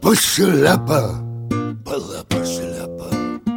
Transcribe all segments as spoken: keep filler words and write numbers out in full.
бы шляпа, была бы шляпа,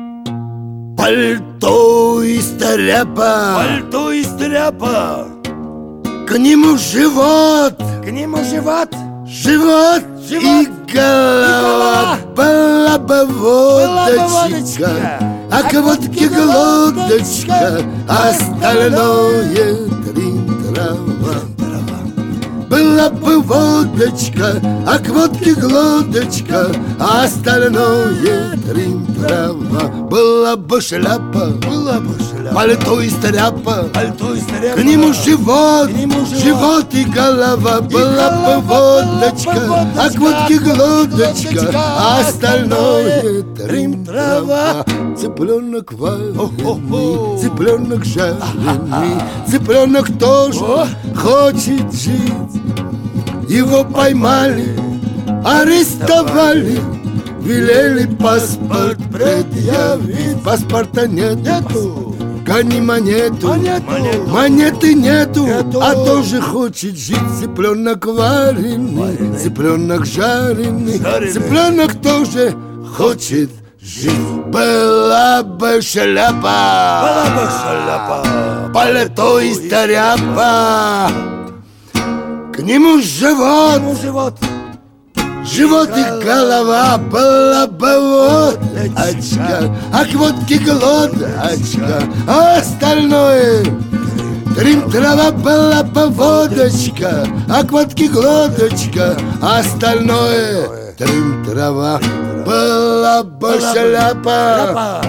пальто и стряпа, пальто и стряпа, к нему живот, к нему живот, живот, живот и голова. Была бы водочка, а к водке глоточка, остальное трин-трава. Была бы водочка, а к водке глоточка, а остальное трин-трава. Была бы шляпа, была бы шляпа, пальто и стряпа, пальто и стряпа, к нему живот, к нему живот, живот и голова. Была бы водочка, а к водке глоточка, а остальное трин-трава. Цыпленок вареный, цыпленок жареный, цыпленок тоже хочет жить. Его поймали, арестовали, велели паспорт предъявить. Паспорта нету, нету, гони монету, монету, монеты нету, нету. а тоже хочет жить. Цыпленок вареный, Вареный. цыпленок жареный, Жареный. цыпленок тоже хочет жить. Была бы шляпа, была бы шляпа, пальто и стряпа, к нему живот, ему живот, живот и голова. Была бы водочка, а к водке глоточка, а остальное трин-трава. Была бы водочка, а к водке глоточка, а остальное трин-трава. Была бы шляпа,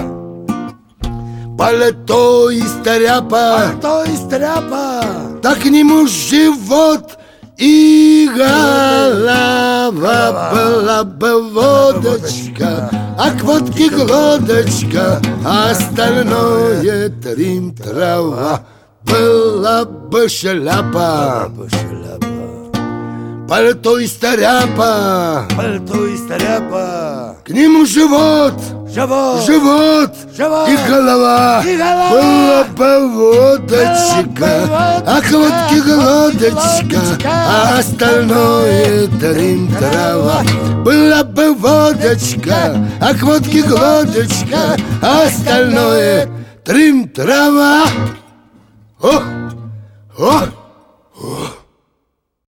пальто и стряпа, пальто и стряпа, да к нему живот и голова. Была бы водочка, а к водке глоточка, а остальное трин-трава. Была бы шляпа, была бы шляпа, пальто и стряпа, пальто и стряпа, к нему живот, живот, живот живот и голова. и голова. Была бы водочка, а к водке глоточка, а остальное трин-трава. Была бы водочка, а к водке глоточка, а остальное трин-трава. О, о, о.